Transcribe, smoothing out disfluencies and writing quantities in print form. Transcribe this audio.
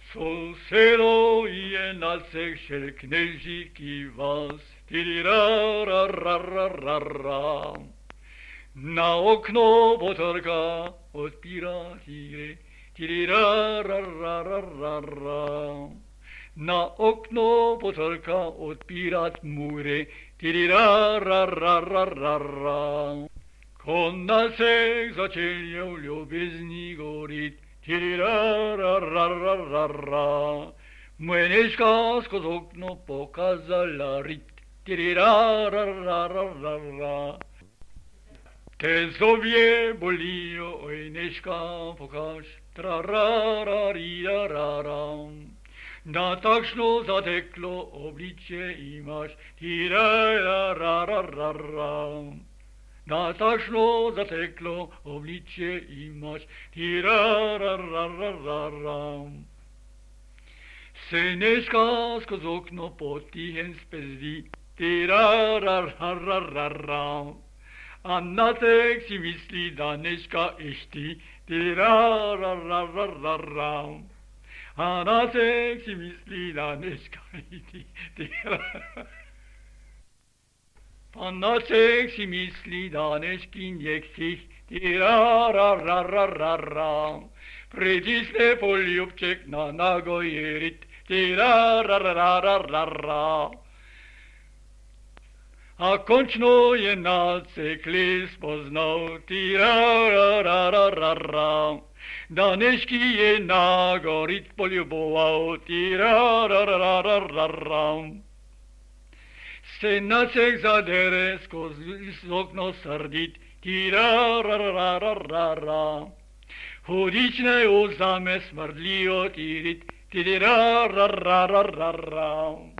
Sosedo je na cech šel knežík i vás, tirirararararara. Na okno potorka odpírá tíry, tirirararararara. Na okno potorka odpírat může, tirirararararara. Kon se začal ljubezní gorit, tirirararararara. Mlenečka skoz okno pokazala rit, tirirararararara. Te zobě bolí, ojneška pokaž, trararariararam. Na takšno zateklo obličie imaš, tirararararam. Na takšno zateklo obličie imaš, tirararararam. Seneška skoz okno potihen spezdi, tirararararam. A na tek si myslí daneška eští, tirararararam. A na tek si myslí daneška eští, a na tek si myslí danešky nechcich, tirararararam. Pritisne poljubček na nagojerit, tirararararam. A končno je na cekli spoznal, tirararararam. Danešky je nagorit poljuboval, tirararararam. Se na cek zadere skoz okno srdit, tirararararam. Hudične uzame smrdljivo tirit, tirararararam.